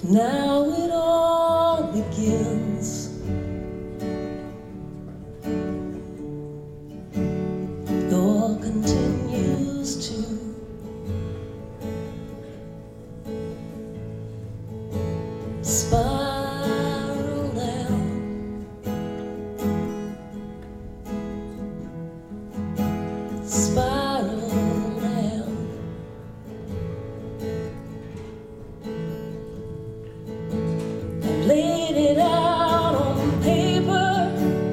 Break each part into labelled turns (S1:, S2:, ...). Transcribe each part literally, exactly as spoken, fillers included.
S1: Now it all begins. It all continues to spiral down. Spiral down. I laid it out on paper,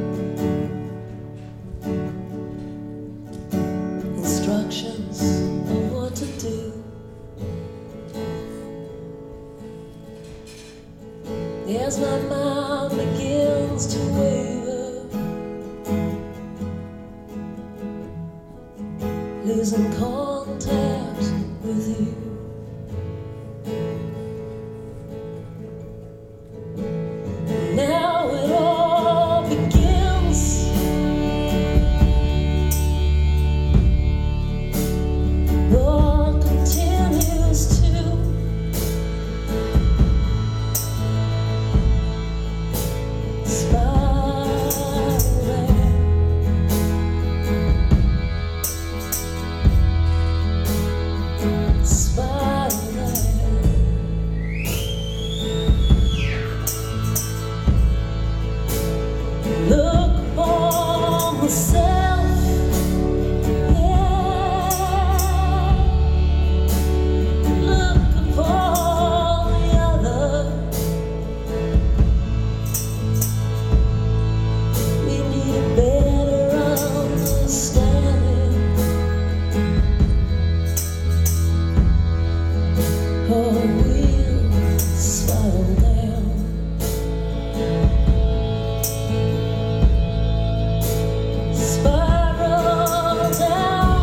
S1: instructions on what to do. As my mind begins to waver, losing contact with you. Now it all begins. All continues to look upon myself, yeah. Look upon the other. We need a better understanding. Or we'll spiral down. Spiral down.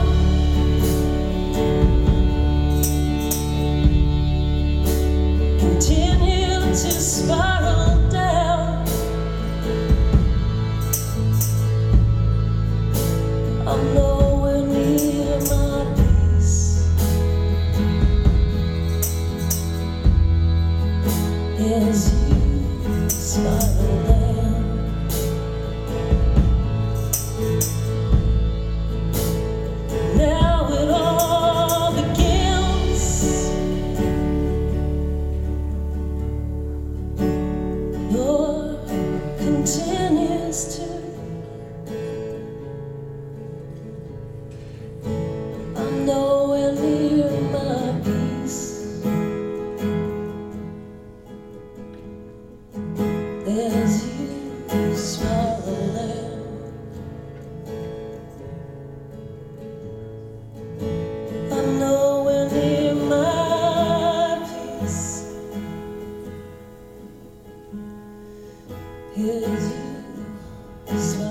S1: Continue to spiral down. I'm nowhere near my peace. As you spiral down. Now it all begins. Lord continues to. I'm nowhere near my peace. As you spiral down. I'm nowhere near my peace. As you spiral